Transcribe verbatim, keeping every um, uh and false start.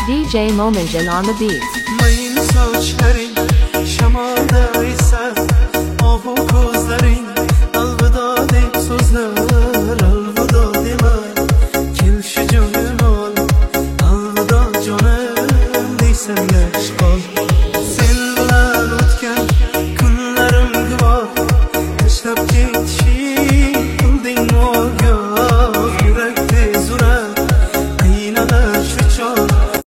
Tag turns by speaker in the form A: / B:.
A: D J Momenjan on the beat.
B: Mayın saçların şamada ise ahu kozların alvida deyip sözler alvida deme Kel şu canım al alvida canım değilsen ya